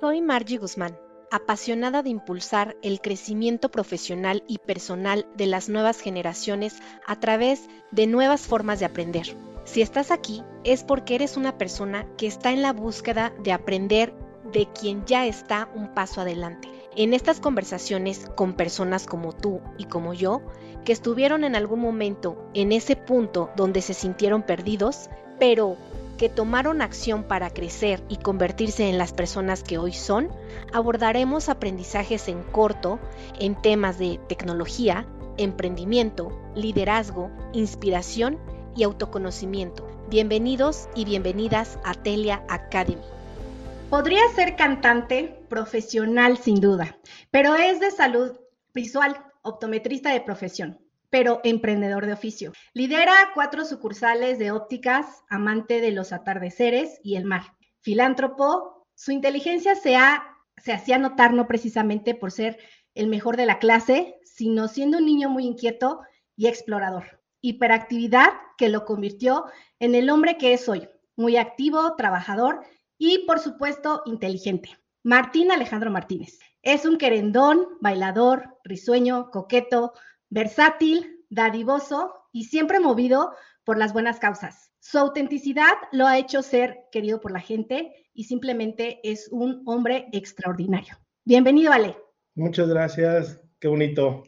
Soy Margie Guzmán, apasionada de impulsar el crecimiento profesional y personal de las nuevas generaciones a través de nuevas formas de aprender. Si estás aquí es porque eres una persona que está en la búsqueda de aprender de quien ya está un paso adelante. En estas conversaciones con personas como tú y como yo, que estuvieron en algún momento en ese punto donde se sintieron perdidos, pero que tomaron acción para crecer y convertirse en las personas que hoy son, abordaremos aprendizajes en corto en temas de tecnología, emprendimiento, liderazgo, inspiración y autoconocimiento. Bienvenidos y bienvenidas a Telia Academy. Podría ser cantante profesional sin duda, pero es de salud visual, optometrista de profesión, pero emprendedor de oficio. Lidera 4 sucursales de ópticas, amante de los atardeceres y el mar. Filántropo, su inteligencia se hacía notar no precisamente por ser el mejor de la clase, sino siendo un niño muy inquieto y explorador. Hiperactividad que lo convirtió en el hombre que es hoy, muy activo, trabajador y, por supuesto, inteligente. Martín Alejandro Martínez. Es un querendón, bailador, risueño, coqueto, versátil, dadivoso y siempre movido por las buenas causas. Su autenticidad lo ha hecho ser querido por la gente y simplemente es un hombre extraordinario. Bienvenido, Ale. Muchas gracias, qué bonito.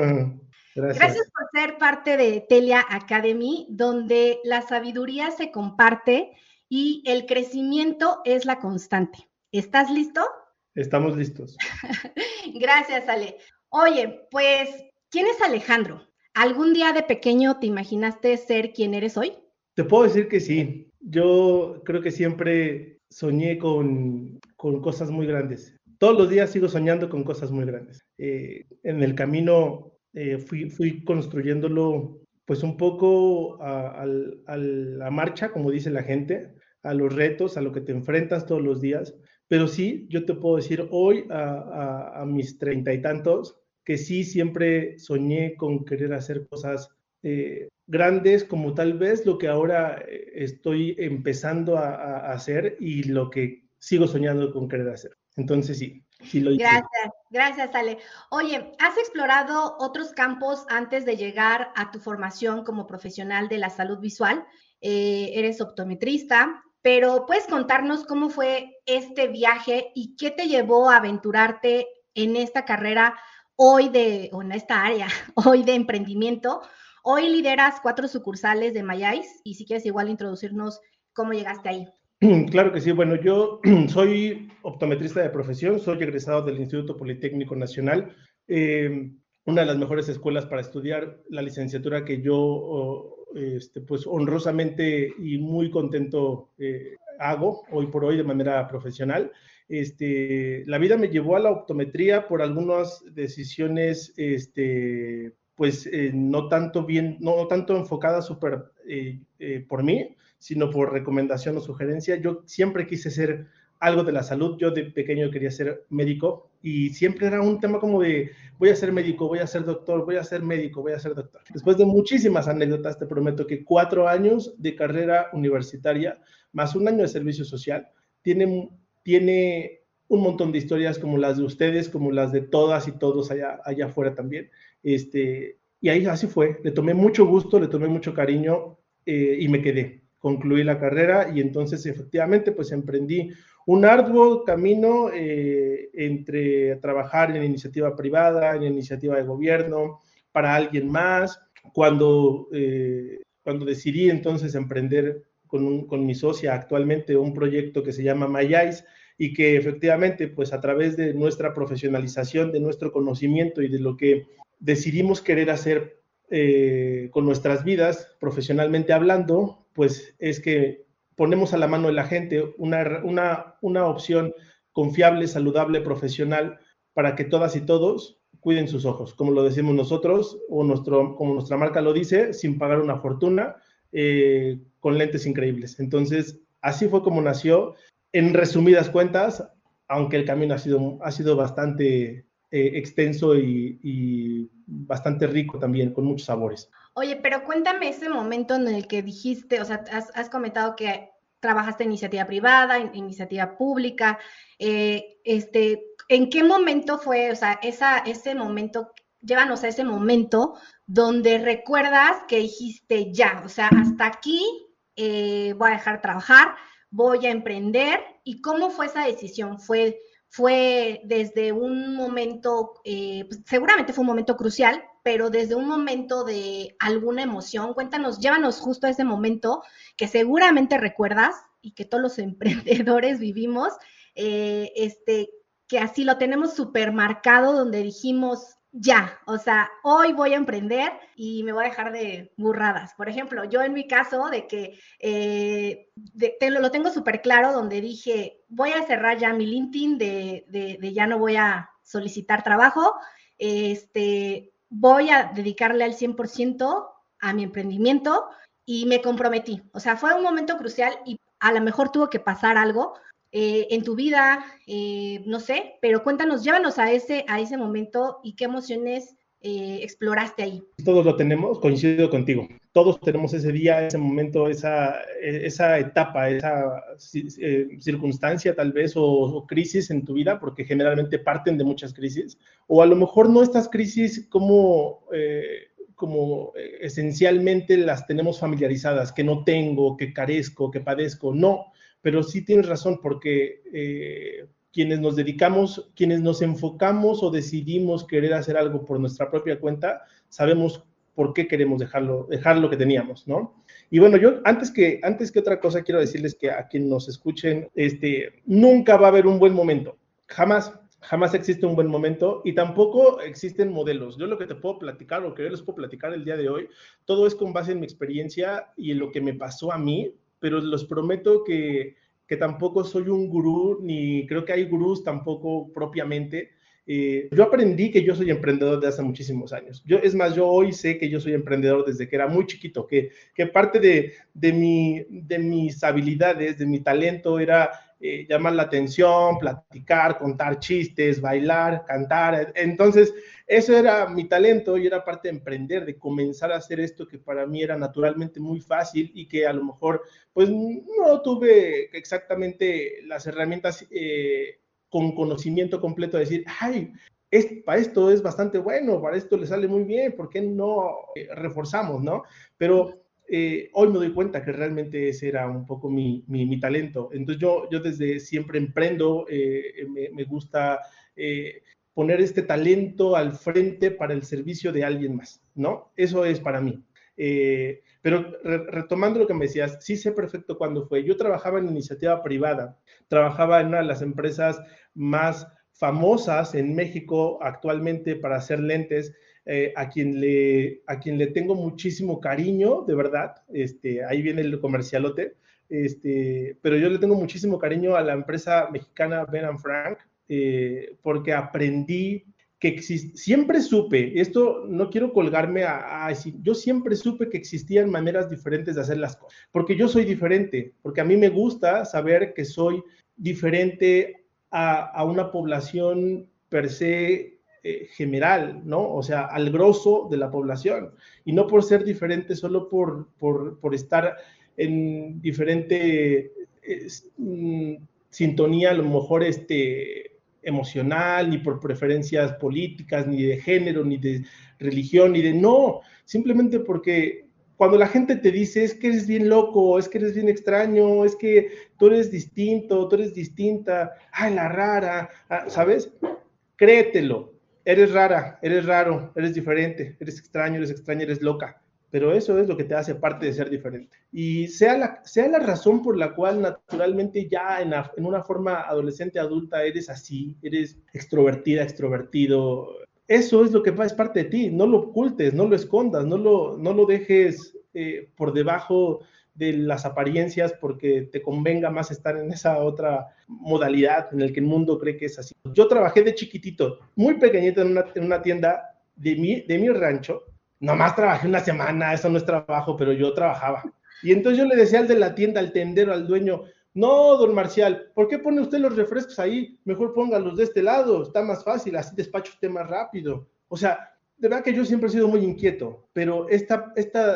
Gracias por ser parte de Telia Academy, donde la sabiduría se comparte y el crecimiento es la constante. ¿Estás listo? Estamos listos. Gracias, Ale. Oye, pues, ¿quién es Alejandro? ¿Algún día de pequeño te imaginaste ser quien eres hoy? Te puedo decir que sí. Yo creo que siempre soñé con cosas muy grandes. Todos los días sigo soñando con cosas muy grandes. En el camino fui construyéndolo pues un poco a la marcha, como dice la gente, a los retos, a lo que te enfrentas todos los días. Pero sí, yo te puedo decir hoy, a mis 30 y tantos, que sí siempre soñé con querer hacer cosas grandes, como tal vez lo que ahora estoy empezando a hacer y lo que sigo soñando con querer hacer. Entonces sí lo hice. Gracias, Ale. Oye, ¿has explorado otros campos antes de llegar a tu formación como profesional de la salud visual? Eres optometrista, pero ¿puedes contarnos cómo fue este viaje y qué te llevó a aventurarte en esta carrera o en esta área hoy de emprendimiento? Hoy lideras 4 sucursales de Mayais y si quieres igual introducirnos cómo llegaste ahí. Claro que sí. Bueno, yo soy optometrista de profesión, soy egresado del Instituto Politécnico Nacional, una de las mejores escuelas para estudiar la licenciatura que yo pues honrosamente y muy contento hago hoy por hoy de manera profesional. La vida me llevó a la optometría por algunas decisiones pues no tanto enfocadas por mí, sino por recomendación o sugerencia. Yo siempre quise ser algo de la salud. Yo de pequeño quería ser médico y siempre era un tema como de voy a ser médico, voy a ser doctor, voy a ser médico, voy a ser doctor. Después de muchísimas anécdotas, te prometo que 4 años de carrera universitaria más 1 año de servicio social tiene un montón de historias como las de ustedes, como las de todas y todos allá afuera también. Y ahí así fue. Le tomé mucho gusto, le tomé mucho cariño y me quedé. Concluí la carrera y entonces efectivamente pues emprendí un arduo camino entre trabajar en iniciativa privada, en iniciativa de gobierno, para alguien más. Cuando decidí entonces emprender con mi socia actualmente un proyecto que se llama Mayais y que efectivamente pues a través de nuestra profesionalización, de nuestro conocimiento y de lo que decidimos querer hacer con nuestras vidas, profesionalmente hablando, pues es que ponemos a la mano de la gente una opción confiable, saludable, profesional, para que todas y todos cuiden sus ojos, como lo decimos nosotros, como nuestra marca lo dice, sin pagar una fortuna, con lentes increíbles. Entonces, así fue como nació, en resumidas cuentas, aunque el camino ha sido bastante extenso y bastante rico también, con muchos sabores. Oye, pero cuéntame ese momento en el que dijiste, o sea, has comentado que trabajaste en iniciativa privada, en iniciativa pública, ¿en qué momento fue, o sea, ese momento, llévanos a ese momento donde recuerdas que dijiste ya, o sea, hasta aquí voy a dejar de trabajar, voy a emprender? ¿Y cómo fue esa decisión? ¿Fue desde un momento, pues seguramente fue un momento crucial, pero desde un momento de alguna emoción? Cuéntanos, llévanos justo a ese momento que seguramente recuerdas y que todos los emprendedores vivimos, que así lo tenemos súper marcado, donde dijimos, ya, o sea, hoy voy a emprender y me voy a dejar de burradas. Por ejemplo, yo en mi caso de que lo tengo súper claro, donde dije, voy a cerrar ya mi LinkedIn de ya no voy a solicitar trabajo, voy a dedicarle al 100% a mi emprendimiento, y me comprometí. O sea, fue un momento crucial y a lo mejor tuvo que pasar algo en tu vida, no sé, pero cuéntanos, llévanos a ese momento y qué emociones exploraste ahí. Todos lo tenemos, coincido contigo. Todos tenemos ese día, ese momento, esa etapa, esa circunstancia tal vez o crisis en tu vida, porque generalmente parten de muchas crisis, o a lo mejor no estas crisis como esencialmente las tenemos familiarizadas, que no tengo, que carezco, que padezco, no, pero sí tienes razón, porque quienes nos dedicamos, quienes nos enfocamos o decidimos querer hacer algo por nuestra propia cuenta, sabemos por qué queremos dejar lo que teníamos, ¿no? Y bueno, yo antes que otra cosa quiero decirles que a quienes nos escuchen, nunca va a haber un buen momento, jamás existe un buen momento y tampoco existen modelos. Yo lo que te puedo platicar, lo que yo les puedo platicar el día de hoy, todo es con base en mi experiencia y en lo que me pasó a mí, pero les prometo que tampoco soy un gurú, ni creo que hay gurús tampoco propiamente. Yo aprendí que yo soy emprendedor desde hace muchísimos años. Yo hoy sé que yo soy emprendedor desde que era muy chiquito, que parte de mis habilidades, de mi talento era llamar la atención, platicar, contar chistes, bailar, cantar. Entonces, eso era mi talento y era parte de emprender, de comenzar a hacer esto que para mí era naturalmente muy fácil y que a lo mejor pues no tuve exactamente las herramientas con conocimiento completo de decir, ay, para esto es bastante bueno, para esto le sale muy bien, ¿por qué no reforzamos, no? Pero hoy me doy cuenta que realmente ese era un poco mi talento. Entonces yo desde siempre emprendo, me gusta poner este talento al frente para el servicio de alguien más, ¿no? Eso es para mí. Pero retomando lo que me decías, sí sé perfecto cuándo fue. Yo trabajaba en iniciativa privada, trabajaba en una de las empresas más famosas en México actualmente para hacer lentes, a quien le tengo muchísimo cariño, de verdad. Ahí viene el comercialote, pero yo le tengo muchísimo cariño a la empresa mexicana Ben & Frank, porque aprendí que siempre supe, esto no quiero colgarme a decir, yo siempre supe que existían maneras diferentes de hacer las cosas, porque yo soy diferente, porque a mí me gusta saber que soy diferente a una población per se general, ¿no? O sea, al grosso de la población, y no por ser diferente solo por estar en diferente sintonía, a lo mejor emocional, ni por preferencias políticas, ni de género, ni de religión, ni de no, simplemente porque cuando la gente te dice es que eres bien loco, es que eres bien extraño, es que tú eres distinto, tú eres distinta, ay, la rara, ¿sabes? Créetelo, eres rara, eres raro, eres diferente, eres extraño, eres extraña, eres loca. Pero eso es lo que te hace parte de ser diferente. Y sea la razón por la cual naturalmente ya en una forma adolescente, adulta, eres así, eres extrovertida, extrovertido, eso es lo que es parte de ti. No lo ocultes, no lo escondas, no lo dejes por debajo de las apariencias porque te convenga más estar en esa otra modalidad en el que el mundo cree que es así. Yo trabajé de chiquitito, muy pequeñito en una tienda de mi rancho. Nomás trabajé una semana, eso no es trabajo, pero yo trabajaba. Y entonces yo le decía al de la tienda, al tendero, al dueño, no, don Marcial, ¿por qué pone usted los refrescos ahí? Mejor póngalos de este lado, está más fácil, así despacho usted más rápido. O sea, de verdad que yo siempre he sido muy inquieto, pero esta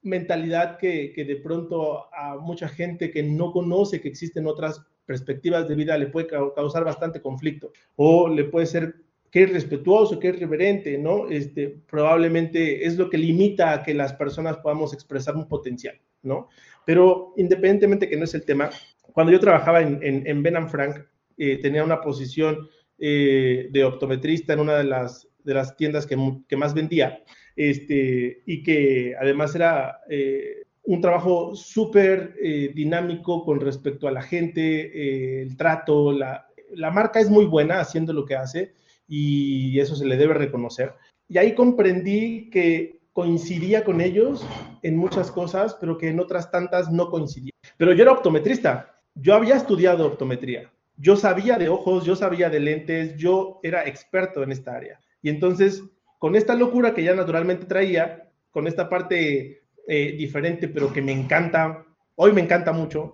mentalidad que de pronto a mucha gente que no conoce que existen otras perspectivas de vida le puede causar bastante conflicto, o le puede ser que es respetuoso, que es reverente, ¿no? Probablemente es lo que limita a que las personas podamos expresar un potencial, ¿no? Pero independientemente que no es el tema, cuando yo trabajaba en Ben & Frank, tenía una posición de optometrista en una de las tiendas que más vendía, y que además era un trabajo súper dinámico con respecto a la gente, el trato, la marca es muy buena haciendo lo que hace, y eso se le debe reconocer. Y ahí comprendí que coincidía con ellos en muchas cosas, pero que en otras tantas no coincidía. Pero yo era optometrista, yo había estudiado optometría, yo sabía de ojos, yo sabía de lentes, yo era experto en esta área. Y entonces, con esta locura que ya naturalmente traía, con esta parte diferente, pero que me encanta, hoy me encanta mucho,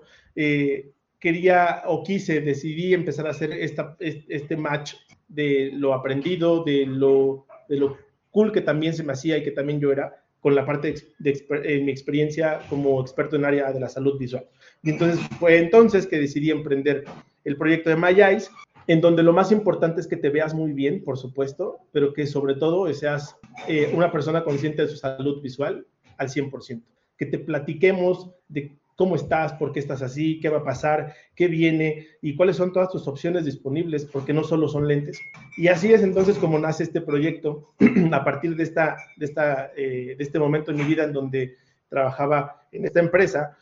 decidí empezar a hacer este match de lo aprendido, de lo cool que también se me hacía y que también yo era, con la parte de mi experiencia como experto en área de la salud visual. Y entonces fue entonces que decidí emprender el proyecto de My Eyes, en donde lo más importante es que te veas muy bien, por supuesto, pero que sobre todo seas una persona consciente de su salud visual al 100%. Que te platiquemos de cómo estás, por qué estás así, qué va a pasar, qué viene y cuáles son todas tus opciones disponibles, porque no solo son lentes. Y así es entonces como nace este proyecto a partir de este momento en mi vida en donde trabajaba en esta empresa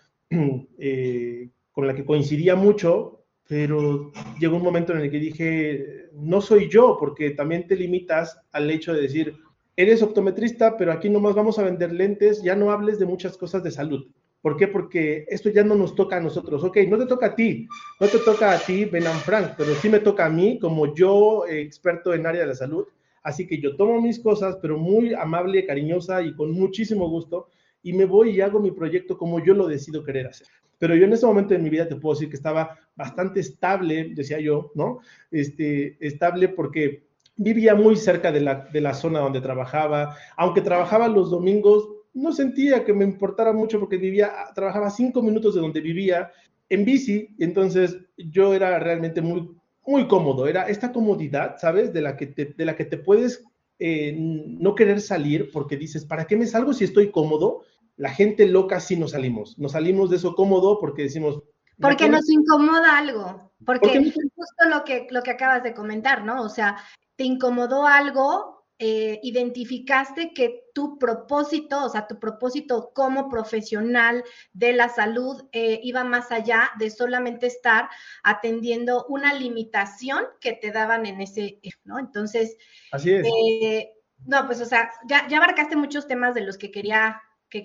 con la que coincidía mucho, pero llegó un momento en el que dije, no soy yo, porque también te limitas al hecho de decir, eres optometrista, pero aquí nomás vamos a vender lentes, ya no hables de muchas cosas de salud. ¿Por qué? Porque esto ya no nos toca a nosotros. Ok, no te toca a ti, Ben & Frank, pero sí me toca a mí como yo, experto en área de la salud. Así que yo tomo mis cosas, pero muy amable, cariñosa y con muchísimo gusto, y me voy y hago mi proyecto como yo lo decido querer hacer. Pero yo en ese momento de mi vida te puedo decir que estaba bastante estable, decía yo, ¿no? Estable porque vivía muy cerca de la zona donde trabajaba. Aunque trabajaba los domingos, no sentía que me importara mucho porque trabajaba 5 minutos de donde vivía en bici. Entonces yo era realmente muy, muy cómodo. Era esta comodidad, ¿sabes? De la que te puedes no querer salir porque dices, ¿para qué me salgo si estoy cómodo? La gente loca sí nos salimos de eso cómodo porque decimos... Porque nos incomoda algo, porque justo lo que acabas de comentar, ¿no? O sea, te incomodó algo, identificaste que tu propósito, o sea, tu propósito como profesional de la salud iba más allá de solamente estar atendiendo una limitación que te daban en ese, ¿no? Entonces, así es. No, pues, o sea, ya abarcaste muchos temas de los que quería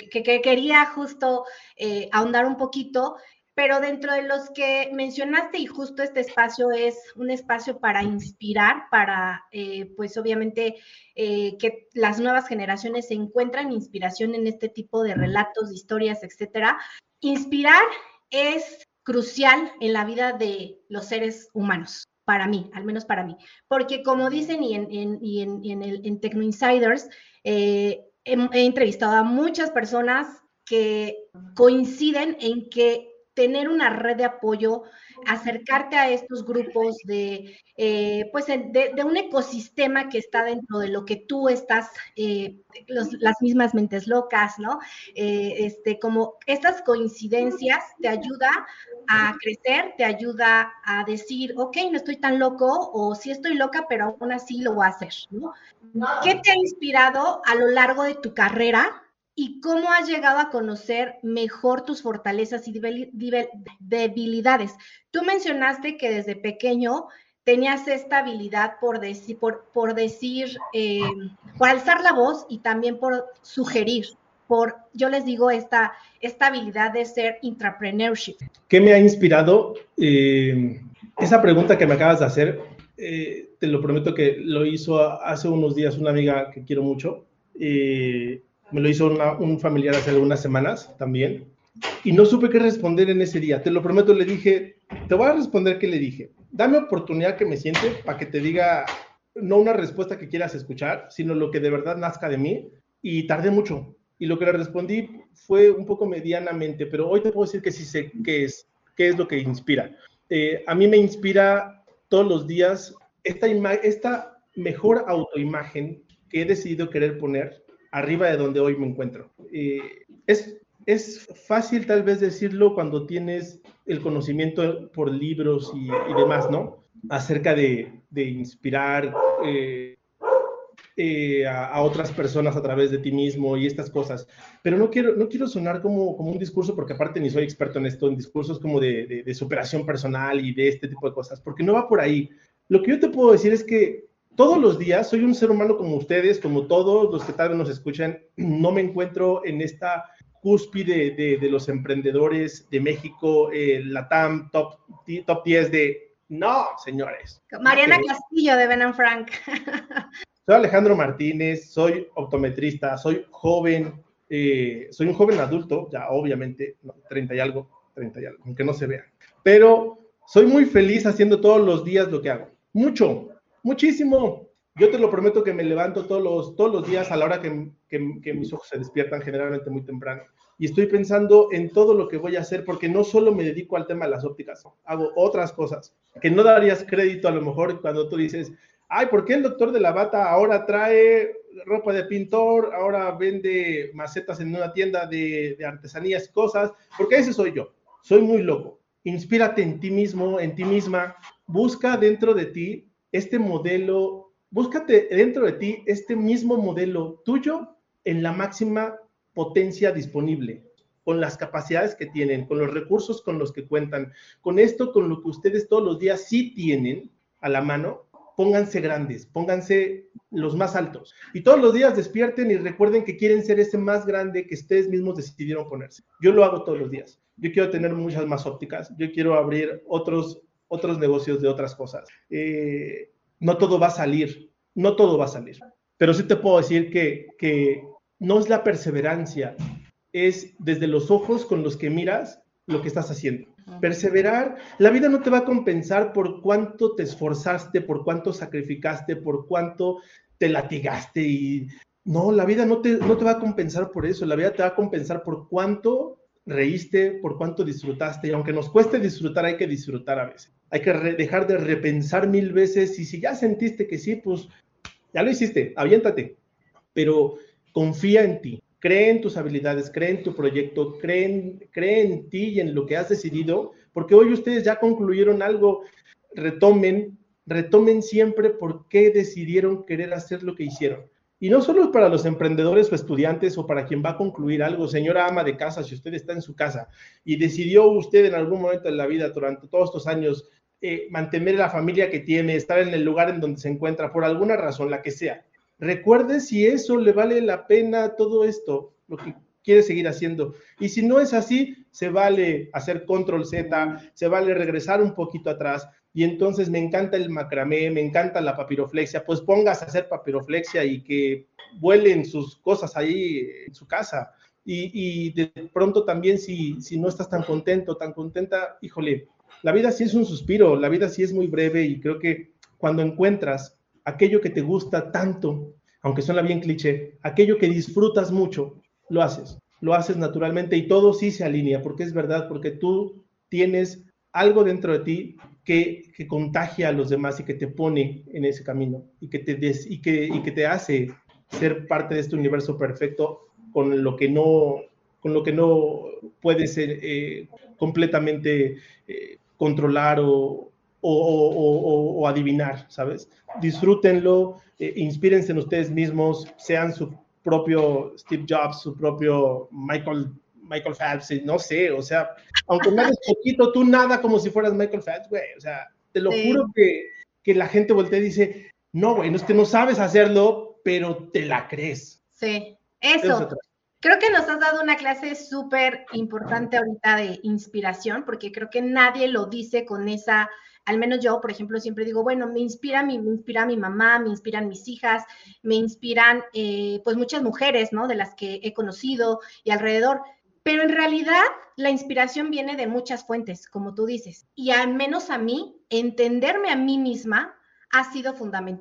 justo ahondar un poquito, pero dentro de los que mencionaste, y justo este espacio es un espacio para inspirar, para, pues obviamente, que las nuevas generaciones se encuentran inspiración en este tipo de relatos, de historias, etcétera. Inspirar es crucial en la vida de los seres humanos, para mí, al menos para mí, porque como dicen y en Techno Insiders, he entrevistado a muchas personas que coinciden en que tener una red de apoyo, acercarte a estos grupos de un ecosistema que está dentro de lo que tú estás, las mismas mentes locas, ¿no? Como estas coincidencias te ayuda a crecer, te ayuda a decir, ok, no estoy tan loco, o sí estoy loca, pero aún así lo voy a hacer, ¿no? ¿Qué te ha inspirado a lo largo de tu carrera? ¿Y cómo has llegado a conocer mejor tus fortalezas y debilidades? Tú mencionaste que desde pequeño tenías esta habilidad por alzar la voz y también por sugerir, yo les digo, esta habilidad de ser intrapreneurship. ¿Qué me ha inspirado? Esa pregunta que me acabas de hacer, te lo prometo que lo hizo hace unos días una amiga que quiero mucho. Me lo hizo un familiar hace algunas semanas también, y no supe qué responder en ese día. Te lo prometo, le dije, te voy a responder qué le dije. Dame oportunidad que me siente para que te diga, no una respuesta que quieras escuchar, sino lo que de verdad nazca de mí. Y tardé mucho. Y lo que le respondí fue un poco medianamente, pero hoy te puedo decir que sí sé qué es lo que inspira. A mí me inspira todos los días esta mejor autoimagen que he decidido querer poner arriba de donde hoy me encuentro. Es fácil tal vez decirlo cuando tienes el conocimiento por libros y demás, ¿no? Acerca de inspirar a otras personas a través de ti mismo y estas cosas. Pero no quiero sonar como un discurso, porque aparte ni soy experto en esto, en discursos como de superación personal y de este tipo de cosas, porque no va por ahí. Lo que yo te puedo decir es que todos los días soy un ser humano como ustedes, como todos los que tal vez nos escuchan. No me encuentro en esta cúspide de los emprendedores de México, LATAM, top 10 de... No, señores. Mariana Castillo de Ben & Frank. Soy Alejandro Martínez, soy optometrista, soy joven, soy un joven adulto, ya obviamente, 30 y algo, aunque no se vea. Pero soy muy feliz haciendo todos los días lo que hago. Muchísimo. Yo te lo prometo que me levanto todos los días a la hora que mis ojos se despiertan, generalmente muy temprano. Y estoy pensando en todo lo que voy a hacer, porque no solo me dedico al tema de las ópticas, hago otras cosas que no darías crédito a lo mejor cuando tú dices, ay, ¿por qué el doctor de la bata ahora trae ropa de pintor, ahora vende macetas en una tienda de artesanías y cosas? Porque ese soy yo, soy muy loco. Inspírate en ti mismo, en ti misma, busca dentro de ti este modelo, búscate dentro de ti este mismo modelo tuyo en la máxima potencia disponible, con las capacidades que tienen, con los recursos con los que cuentan, con esto, con lo que ustedes todos los días sí tienen a la mano. Pónganse grandes, pónganse los más altos. Y todos los días despierten y recuerden que quieren ser ese más grande que ustedes mismos decidieron ponerse. Yo lo hago todos los días. Yo quiero tener muchas más ópticas. Yo quiero abrir otros negocios de otras cosas. No todo va a salir. Pero sí te puedo decir que no es la perseverancia, es desde los ojos con los que miras lo que estás haciendo. Perseverar, la vida no te va a compensar por cuánto te esforzaste, por cuánto sacrificaste, por cuánto te latigaste y no, la vida no te va a compensar por eso, la vida te va a compensar por cuánto reíste, por cuánto disfrutaste, y aunque nos cueste disfrutar, hay que disfrutar a veces, hay que dejar de repensar 1000 veces, y si ya sentiste que sí, pues ya lo hiciste, aviéntate, pero confía en ti. Cree en tus habilidades, cree en tu proyecto, cree en ti y en lo que has decidido, porque hoy ustedes ya concluyeron algo. Retomen siempre por qué decidieron querer hacer lo que hicieron. Y no solo para los emprendedores o estudiantes o para quien va a concluir algo. Señora ama de casa, si usted está en su casa y decidió usted en algún momento de la vida durante todos estos años mantener la familia que tiene, estar en el lugar en donde se encuentra, por alguna razón, la que sea, recuerde si eso le vale la pena todo esto, lo que quiere seguir haciendo. Y si no es así, se vale hacer control Z, se vale regresar un poquito atrás. Y entonces me encanta el macramé, me encanta la papiroflexia, pues póngase a hacer papiroflexia y que vuelen sus cosas ahí en su casa. Y de pronto también si no estás tan contento, tan contenta, híjole, la vida sí es un suspiro, la vida sí es muy breve y creo que cuando encuentras aquello que te gusta tanto, aunque suena bien cliché, aquello que disfrutas mucho, lo haces naturalmente y todo sí se alinea, porque es verdad, porque tú tienes algo dentro de ti que contagia a los demás y que te pone en ese camino y que te hace ser parte de este universo perfecto con lo que no puedes ser completamente controlar o adivinar, ¿sabes? Disfrútenlo, inspírense en ustedes mismos, sean su propio Steve Jobs, su propio Michael Phelps, no sé, o sea, aunque nades poquito, tú nada como si fueras Michael Phelps, güey, o sea, te lo juro que la gente voltea y dice, no, güey, no es que no sabes hacerlo, pero te la crees. Sí, eso. Creo que nos has dado una clase súper importante ahorita de inspiración, porque creo que nadie lo dice con esa, al menos yo, por ejemplo, siempre digo, bueno, me inspira mi mamá, me inspiran mis hijas, me inspiran pues muchas mujeres, ¿no? De las que he conocido y alrededor, pero en realidad la inspiración viene de muchas fuentes, como tú dices, y al menos a mí, entenderme a mí misma ha sido fundamental.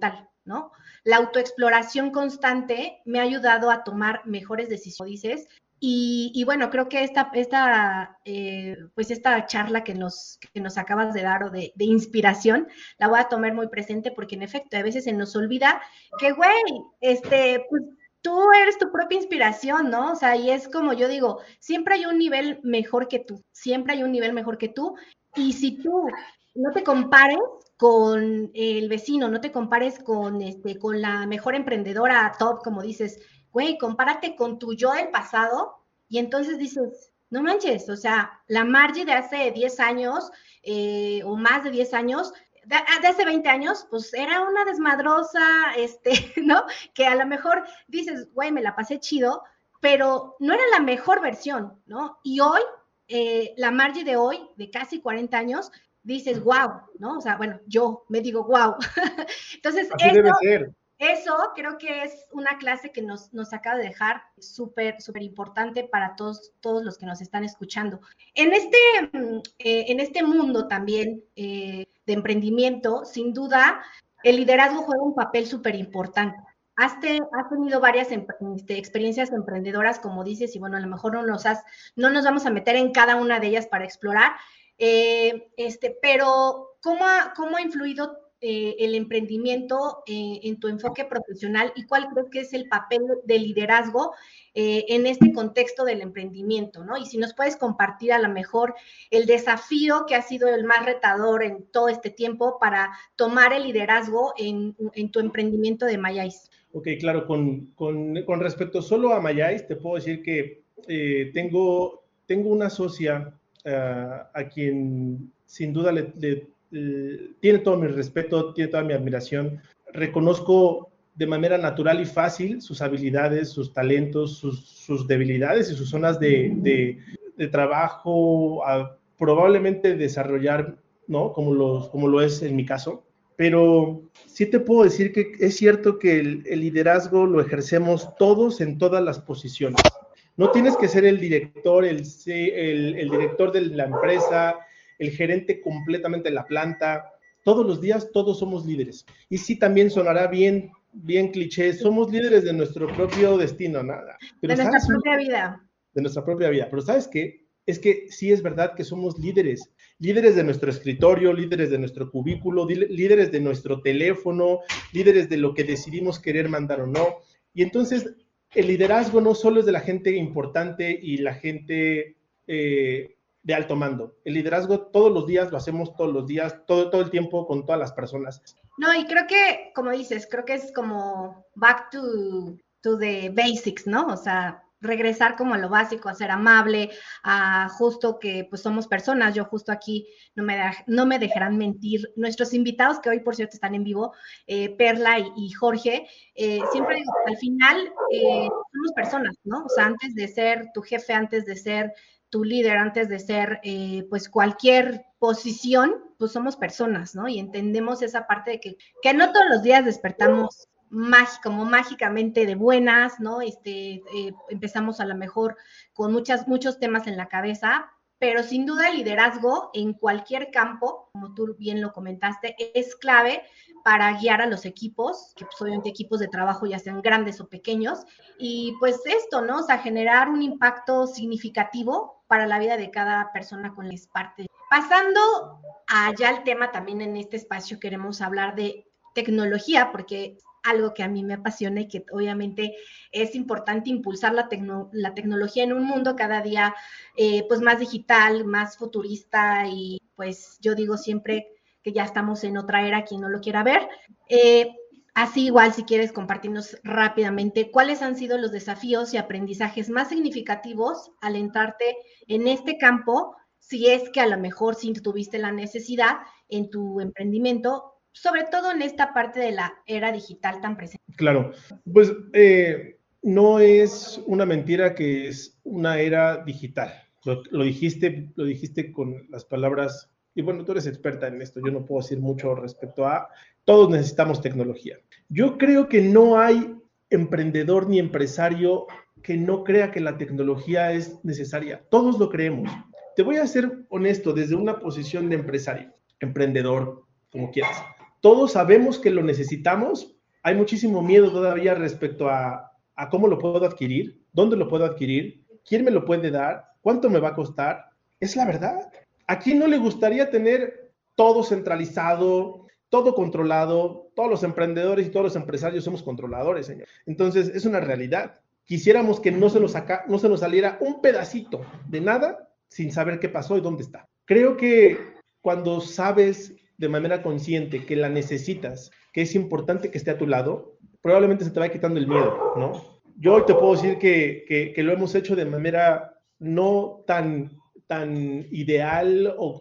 ¿no? La autoexploración constante me ha ayudado a tomar mejores decisiones. Y bueno, creo que pues esta charla que nos acabas de dar o de inspiración, la voy a tomar muy presente porque en efecto, a veces se nos olvida que, güey, pues tú eres tu propia inspiración, ¿no? O sea, y es como yo digo, siempre hay un nivel mejor que tú, siempre hay un nivel mejor que tú. Y si tú no te compares con el vecino, no te compares con la mejor emprendedora top, como dices, güey, compárate con tu yo del pasado y entonces dices, no manches, o sea, la Margie de hace 10 años o más de 10 años, de hace 20 años, pues era una desmadrosa, ¿no? Que a lo mejor dices, güey, me la pasé chido, pero no era la mejor versión, ¿no? Y hoy, la Margie de hoy, de casi 40 años, dices, wow, ¿no? O sea, bueno, yo me digo, wow. Entonces, Así debe ser. Eso creo que es una clase que nos acaba de dejar súper, súper importante para todos los que nos están escuchando. En este mundo también de emprendimiento, sin duda, el liderazgo juega un papel súper importante. Has tenido varias experiencias emprendedoras, como dices, y bueno, a lo mejor no nos vamos a meter en cada una de ellas para explorar, pero ¿cómo ha influido el emprendimiento en tu enfoque profesional y cuál crees que es el papel de liderazgo en este contexto del emprendimiento, ¿no? Y si nos puedes compartir a lo mejor el desafío que ha sido el más retador en todo este tiempo para tomar el liderazgo en tu emprendimiento de Mayais. Ok, claro, con respecto solo a Mayais, te puedo decir que tengo una socia a quien sin duda tiene todo mi respeto, tiene toda mi admiración. Reconozco de manera natural y fácil sus habilidades, sus talentos, sus debilidades y sus zonas de trabajo, probablemente desarrollar, ¿no? Como lo es en mi caso. Pero sí te puedo decir que es cierto que el liderazgo lo ejercemos todos en todas las posiciones. No tienes que ser el director, el director de la empresa, el gerente completamente de la planta. Todos los días todos somos líderes. Y sí, también sonará bien cliché, somos líderes de nuestro propio destino, nada. Pero de nuestra propia vida. De nuestra propia vida. Pero ¿sabes qué? Es que sí es verdad que somos líderes de nuestro escritorio, líderes de nuestro cubículo, líderes de nuestro teléfono, líderes de lo que decidimos querer mandar o no. Y entonces el liderazgo no solo es de la gente importante y la gente de alto mando. El liderazgo todos los días, lo hacemos todos los días, todo el tiempo con todas las personas. No, y creo que, como dices, creo que es como back to the basics, ¿no? O sea, regresar como a lo básico, a ser amable, a justo que pues somos personas. Yo justo aquí no me dejarán mentir. Nuestros invitados, que hoy por cierto están en vivo, Perla y Jorge, siempre digo, al final somos personas, ¿no? O sea, antes de ser tu jefe, antes de ser tu líder, antes de ser pues cualquier posición, pues somos personas, ¿no? Y entendemos esa parte de que no todos los días despertamos como mágicamente de buenas, ¿no? Empezamos a lo mejor con muchos temas en la cabeza, pero sin duda el liderazgo en cualquier campo, como tú bien lo comentaste, es clave para guiar a los equipos, que pues obviamente equipos de trabajo ya sean grandes o pequeños, y pues esto, ¿no? O sea, generar un impacto significativo para la vida de cada persona con la que es parte. Pasando allá al tema también en este espacio queremos hablar de tecnología, porque algo que a mí me apasiona y que obviamente es importante impulsar la tecnología en un mundo cada día pues más digital, más futurista y pues yo digo siempre que ya estamos en otra era, quien no lo quiera ver. Así igual, si quieres compartirnos rápidamente, ¿cuáles han sido los desafíos y aprendizajes más significativos al entrarte en este campo, si es que a lo mejor sí tuviste la necesidad en tu emprendimiento, sobre todo en esta parte de la era digital tan presente? Claro, pues no es una mentira que es una era digital. Lo dijiste con las palabras, y bueno, tú eres experta en esto, yo no puedo decir mucho respecto a, todos necesitamos tecnología. Yo creo que no hay emprendedor ni empresario que no crea que la tecnología es necesaria. Todos lo creemos. Te voy a ser honesto, desde una posición de empresario, emprendedor, como quieras. Todos sabemos que lo necesitamos, hay muchísimo miedo todavía respecto a cómo lo puedo adquirir, dónde lo puedo adquirir, quién me lo puede dar, cuánto me va a costar. Es la verdad. ¿A quién no le gustaría tener todo centralizado, todo controlado? Todos los emprendedores y todos los empresarios somos controladores, señor. Entonces, es una realidad. Quisiéramos que no se nos saliera un pedacito de nada sin saber qué pasó y dónde está. Creo que cuando sabes de manera consciente que la necesitas, que es importante que esté a tu lado, probablemente se te va quitando el miedo, ¿no? Yo hoy te puedo decir que lo hemos hecho de manera no tan ideal, o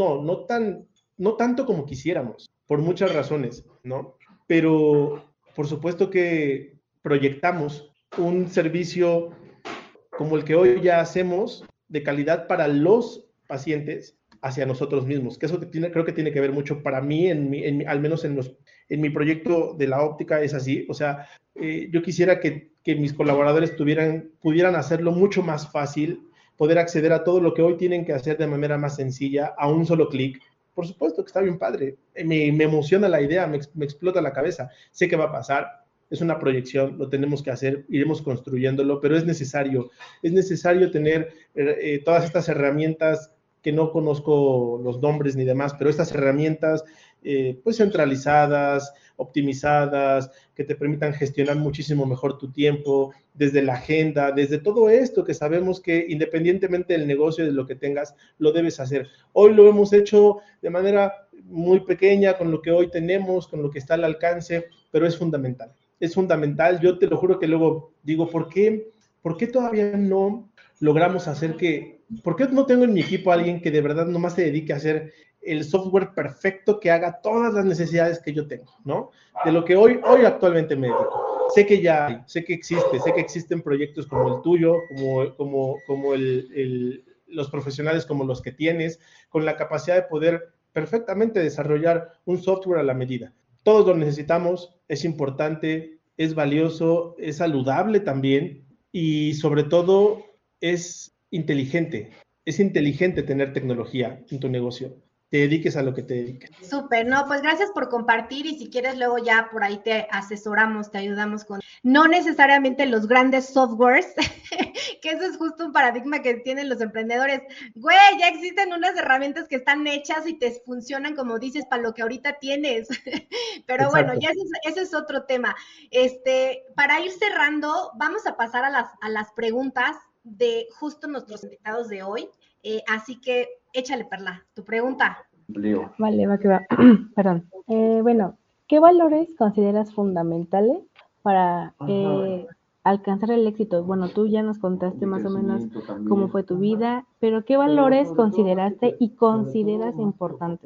no tanto como quisiéramos, por muchas razones, ¿no? Pero por supuesto que proyectamos un servicio como el que hoy ya hacemos, de calidad para los pacientes, hacia nosotros mismos, que eso creo que tiene que ver mucho para mí, al menos en mi proyecto de la óptica es así. O sea, yo quisiera que mis colaboradores pudieran hacerlo mucho más fácil, poder acceder a todo lo que hoy tienen que hacer de manera más sencilla, a un solo clic. Por supuesto que está bien padre, me emociona la idea, me explota la cabeza, sé que va a pasar, es una proyección, lo tenemos que hacer, iremos construyéndolo, pero es necesario tener todas estas herramientas que no conozco los nombres ni demás, pero estas herramientas pues centralizadas, optimizadas, que te permitan gestionar muchísimo mejor tu tiempo, desde la agenda, desde todo esto que sabemos que independientemente del negocio, de lo que tengas, lo debes hacer. Hoy lo hemos hecho de manera muy pequeña, con lo que hoy tenemos, con lo que está al alcance, pero es fundamental. Es fundamental. Yo te lo juro que luego digo, ¿por qué todavía no logramos hacer ¿por qué no tengo en mi equipo a alguien que de verdad nomás se dedique a hacer el software perfecto que haga todas las necesidades que yo tengo, ¿no? De lo que hoy actualmente me dedico. Sé que ya hay, sé que existen proyectos como el tuyo, como los profesionales como los que tienes, con la capacidad de poder perfectamente desarrollar un software a la medida. Todos lo necesitamos, es importante, es valioso, es saludable también y sobre todo es inteligente. Es inteligente tener tecnología en tu negocio. Te dediques a lo que te dediques. Súper, no, pues gracias por compartir y si quieres luego ya por ahí te asesoramos, te ayudamos con no necesariamente los grandes softwares, que eso es justo un paradigma que tienen los emprendedores. Güey, ya existen unas herramientas que están hechas y te funcionan como dices para lo que ahorita tienes. Pero Exacto. Bueno, ya ese es otro tema. Para ir cerrando, vamos a pasar a las preguntas de justo nuestros invitados de hoy. Así que échale, Perla, tu pregunta. Vale, va que va. Perdón. Bueno, ¿qué valores consideras fundamentales para alcanzar el éxito? Bueno, tú ya nos contaste más o menos cómo fue tu vida, pero ¿qué valores consideraste y consideras importantes?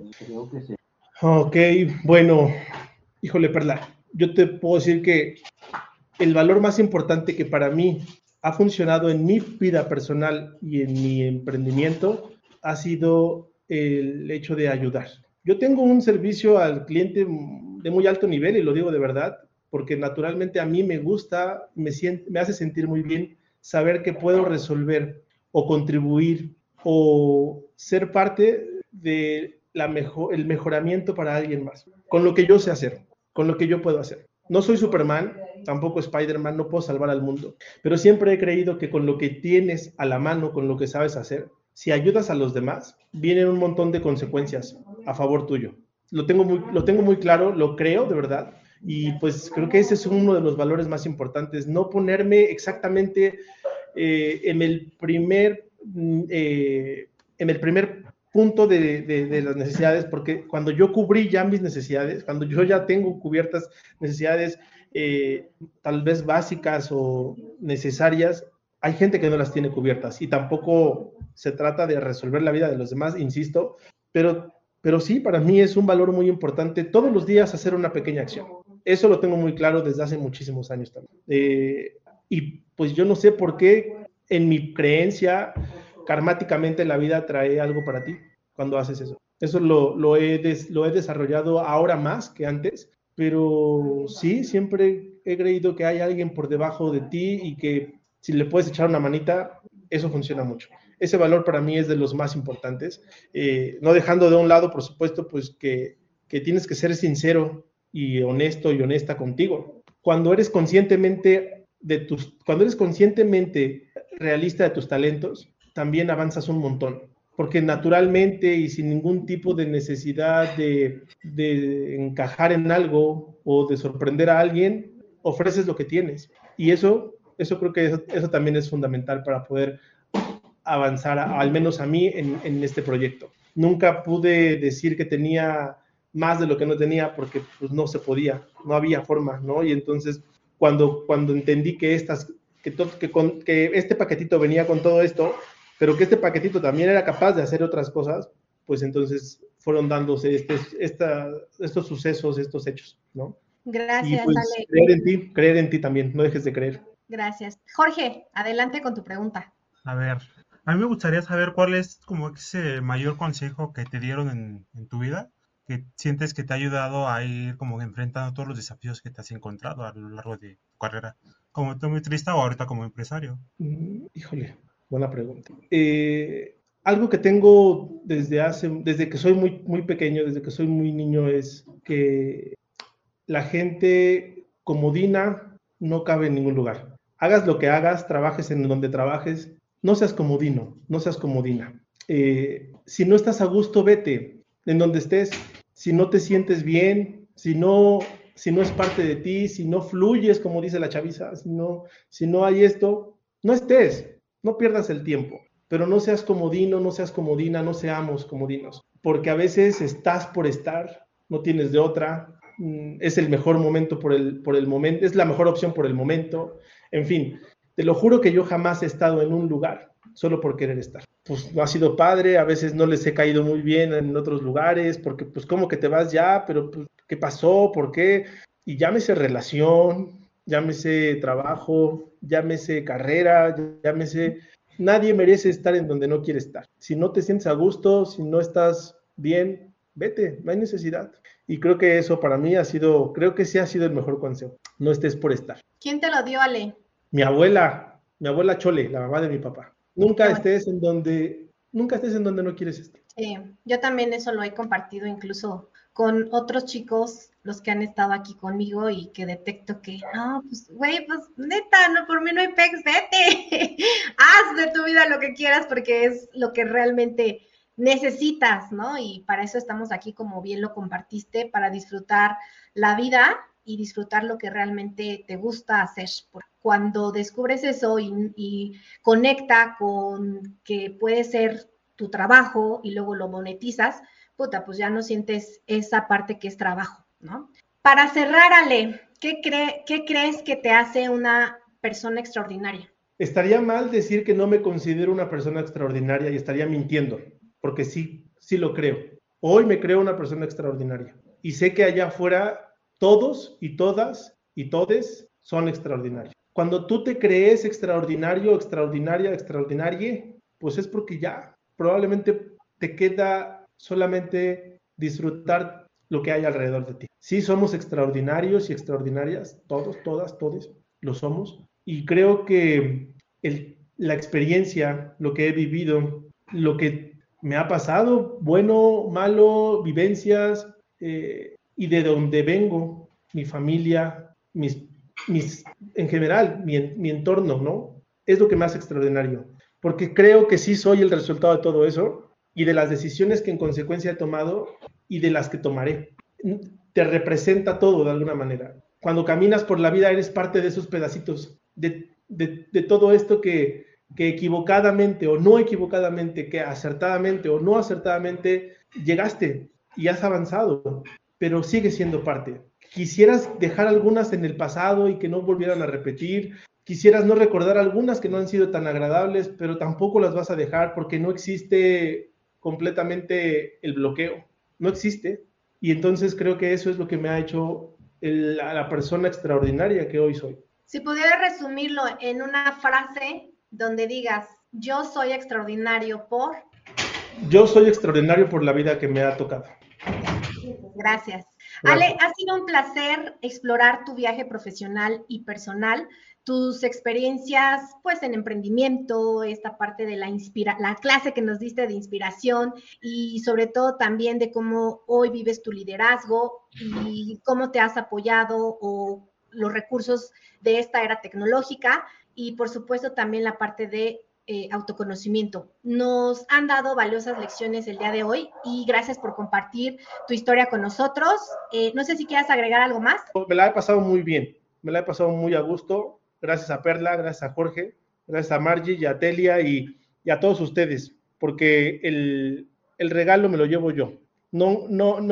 Ok, bueno, híjole, Perla, yo te puedo decir que el valor más importante que para mí ha funcionado en mi vida personal y en mi emprendimiento ha sido el hecho de ayudar. Yo tengo un servicio al cliente de muy alto nivel y lo digo de verdad, porque naturalmente a mí me gusta, me hace sentir muy bien saber que puedo resolver o contribuir o ser parte de el mejoramiento para alguien más, con lo que yo sé hacer, con lo que yo puedo hacer. No soy Superman, tampoco Spider-Man, no puedo salvar al mundo, pero siempre he creído que con lo que tienes a la mano, con lo que sabes hacer, si ayudas a los demás, vienen un montón de consecuencias a favor tuyo. Lo tengo muy claro, lo creo de verdad, y pues creo que ese es uno de los valores más importantes, no ponerme exactamente en el primer punto de las necesidades, porque cuando yo cubrí ya mis necesidades, cuando yo ya tengo cubiertas necesidades tal vez básicas o necesarias, hay gente que no las tiene cubiertas y tampoco se trata de resolver la vida de los demás, insisto, pero sí, para mí es un valor muy importante todos los días hacer una pequeña acción. Eso lo tengo muy claro desde hace muchísimos años también. Y pues yo no sé por qué en mi creencia karmáticamente la vida trae algo para ti cuando haces eso. Eso lo he desarrollado ahora más que antes, pero sí, siempre he creído que hay alguien por debajo de ti y que si le puedes echar una manita, eso funciona mucho. Ese valor para mí es de los más importantes, no dejando de un lado, por supuesto, pues que tienes que ser sincero y honesto y honesta contigo. Cuando eres conscientemente realista de tus talentos, también avanzas un montón, porque naturalmente y sin ningún tipo de necesidad de encajar en algo o de sorprender a alguien, ofreces lo que tienes. Y eso creo que eso también es fundamental para poder avanzar, al menos a mí, en este proyecto. Nunca pude decir que tenía más de lo que no tenía porque pues, no se podía, no había forma, ¿no? Y entonces, cuando entendí que este paquetito venía con todo esto, pero que este paquetito también era capaz de hacer otras cosas, pues entonces fueron dándose estos sucesos, estos hechos, ¿no? Gracias, y pues Ale. creer en ti también, no dejes de creer. Gracias. Jorge, adelante con tu pregunta. A ver, a mí me gustaría saber cuál es como ese mayor consejo que te dieron en tu vida, que sientes que te ha ayudado a ir como enfrentando todos los desafíos que te has encontrado a lo largo de tu carrera, como optometrista o ahorita como empresario. Híjole, buena pregunta. Algo que tengo desde que soy muy, muy pequeño, desde que soy muy niño, es que la gente comodina no cabe en ningún lugar. Hagas lo que hagas, trabajes en donde trabajes, no seas comodino, no seas comodina. Si no estás a gusto, vete en donde estés. Si no te sientes bien, si no es parte de ti, si no fluyes, como dice la chaviza, si no hay esto, no estés, no pierdas el tiempo. Pero no seas comodino, no seas comodina, no seamos comodinos. Porque a veces estás por estar, no tienes de otra, es el mejor momento por el momento, es la mejor opción por el momento. En fin, te lo juro que yo jamás he estado en un lugar solo por querer estar. Pues no ha sido padre, a veces no les he caído muy bien en otros lugares, porque pues como que te vas ya, pero pues, ¿qué pasó? ¿Por qué? Y llámese relación, llámese trabajo, llámese carrera, llámese... Nadie merece estar en donde no quiere estar. Si no te sientes a gusto, si no estás bien, vete, no hay necesidad. Y creo que eso para mí creo que sí ha sido el mejor consejo. No estés por estar. ¿Quién te lo dio, Ale? Mi abuela Chole, la mamá de mi papá. Nunca estés en donde no quieres estar. Yo también eso lo he compartido incluso con otros chicos, los que han estado aquí conmigo y que detecto que, no, pues, güey, pues, neta, no, por mí no hay pex, vete. Haz de tu vida lo que quieras porque es lo que realmente necesitas, ¿no? Y para eso estamos aquí, como bien lo compartiste, para disfrutar la vida y disfrutar lo que realmente te gusta hacer. Cuando descubres eso y conecta con que puede ser tu trabajo y luego lo monetizas, puta, pues ya no sientes esa parte que es trabajo, ¿no? Para cerrar, Ale, ¿qué crees que te hace una persona extraordinaria? Estaría mal decir que no me considero una persona extraordinaria y estaría mintiendo, porque sí lo creo. Hoy me creo una persona extraordinaria y sé que allá afuera todos y todas y todes son extraordinarios. Cuando tú te crees extraordinario, extraordinaria, extraordinarie, pues es porque ya probablemente te queda solamente disfrutar lo que hay alrededor de ti. Sí, somos extraordinarios y extraordinarias, todos, todas, todes, lo somos. Y creo que la experiencia, lo que he vivido, lo que me ha pasado, bueno, malo, vivencias, y de donde vengo, mi familia, en general, mi entorno, ¿no? Es lo que me hace extraordinario. Porque creo que sí soy el resultado de todo eso y de las decisiones que en consecuencia he tomado y de las que tomaré. Te representa todo de alguna manera. Cuando caminas por la vida eres parte de esos pedacitos, de todo esto que equivocadamente o no equivocadamente, que acertadamente o no acertadamente llegaste y has avanzado, pero sigues siendo parte. Quisieras dejar algunas en el pasado y que no volvieran a repetir. Quisieras no recordar algunas que no han sido tan agradables, pero tampoco las vas a dejar porque no existe completamente el bloqueo. No existe. Y entonces creo que eso es lo que me ha hecho la persona extraordinaria que hoy soy. Si pudiera resumirlo en una frase donde digas, yo soy extraordinario por... Yo soy extraordinario por la vida que me ha tocado. Gracias. Ale, ha sido un placer explorar tu viaje profesional y personal. tus experiencias pues en emprendimiento, esta parte de la clase que nos diste de inspiración y sobre todo también de cómo hoy vives tu liderazgo y cómo te has apoyado o los recursos de esta era tecnológica y por supuesto también la parte de autoconocimiento. Nos han dado valiosas lecciones el día de hoy y gracias por compartir tu historia con nosotros. No sé si quieras agregar algo más. Me la he pasado muy bien, me la he pasado muy a gusto. Gracias a Perla, gracias a Jorge, gracias a Margie y a Telia y a todos ustedes, porque el regalo me lo llevo yo. No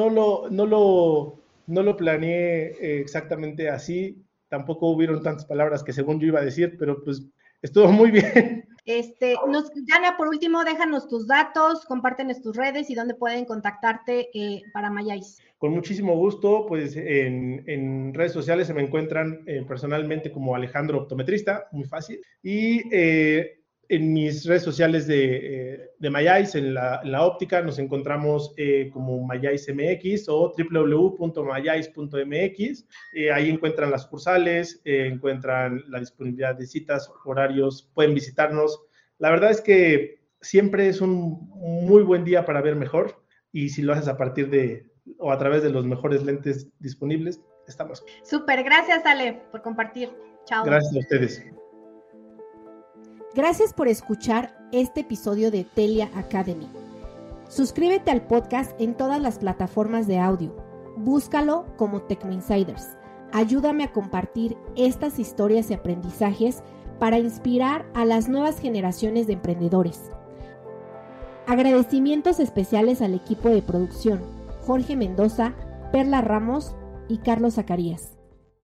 lo planeé exactamente así, tampoco hubieron tantas palabras que según yo iba a decir, pero pues estuvo muy bien. Diana, por último, déjanos tus datos, compártenos tus redes y dónde pueden contactarte para Mayais. Con muchísimo gusto, pues en redes sociales se me encuentran personalmente como Alejandro Optometrista, muy fácil, y en mis redes sociales de Mayais, en la óptica, nos encontramos como Mayais MX o www.mayais.mx. Ahí encuentran las sucursales, encuentran la disponibilidad de citas, horarios, pueden visitarnos. La verdad es que siempre es un muy buen día para ver mejor y si lo haces a partir o a través de los mejores lentes disponibles, estamos. Súper, gracias Ale por compartir. Chao. Gracias a ustedes. Gracias por escuchar este episodio de Telia Academy. Suscríbete al podcast en todas las plataformas de audio. Búscalo como TecnoInsiders. Ayúdame a compartir estas historias y aprendizajes para inspirar a las nuevas generaciones de emprendedores. Agradecimientos especiales al equipo de producción, Jorge Mendoza, Perla Ramos y Carlos Zacarías.